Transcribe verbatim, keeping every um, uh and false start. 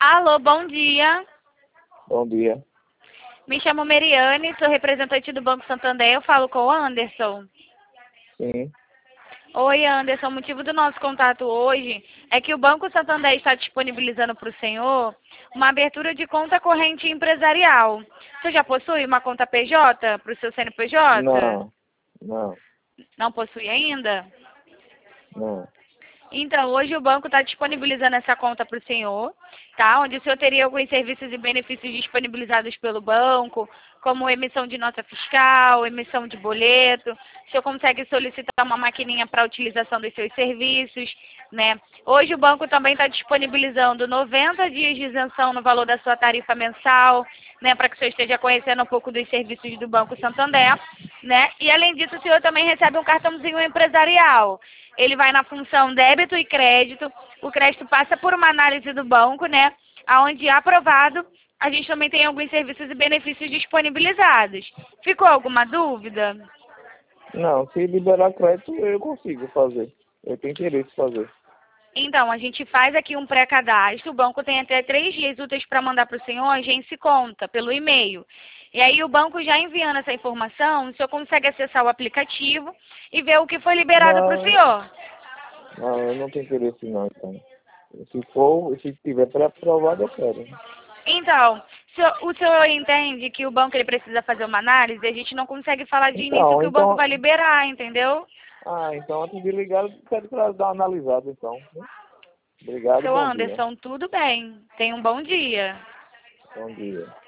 Alô, bom dia. Bom dia. Me chamo Meriane, sou representante do Banco Santander. Eu falo com o Anderson. Sim. Oi, Anderson. O motivo do nosso contato hoje é que o Banco Santander está disponibilizando para o senhor uma abertura de conta corrente empresarial. Você já possui uma conta P J para o seu C N P J? Não, não, Não possui ainda? não. Então, hoje o banco está disponibilizando essa conta para o senhor, tá? Onde o senhor teria alguns serviços e benefícios disponibilizados pelo banco, como emissão de nota fiscal, emissão de boleto. O senhor consegue solicitar uma maquininha para a utilização dos seus serviços, né? Hoje o banco também está disponibilizando noventa dias de isenção no valor da sua tarifa mensal, né? Para que o senhor esteja conhecendo um pouco dos serviços do Banco Santander, né? E além disso, o senhor também recebe um cartãozinho empresarial. Ele vai na função débito e crédito. O crédito passa por uma análise do banco, né? Onde, aprovado, a gente também tem alguns serviços e benefícios disponibilizados. Ficou alguma dúvida? Não, se liberar crédito eu consigo fazer. Eu tenho interesse em fazer. Então, a gente faz aqui um pré-cadastro. O banco tem até três dias úteis para mandar para o senhor a agência conta, pelo e-mail. E aí o banco já enviando essa informação, o senhor consegue acessar o aplicativo e ver o que foi liberado para o Não, senhor. não, eu não tenho interesse não, então. Se for, se tiver pré-aprovado, eu quero. Então, se o o senhor entende que o banco ele precisa fazer uma análise, a gente não consegue falar de início Então, que o banco então, vai liberar, entendeu? ah, então antes de ligar, eu quero pra dar uma analisada, então. Obrigado, Seu bom dia. Anderson, tudo bem. Tenha um bom dia. Bom dia.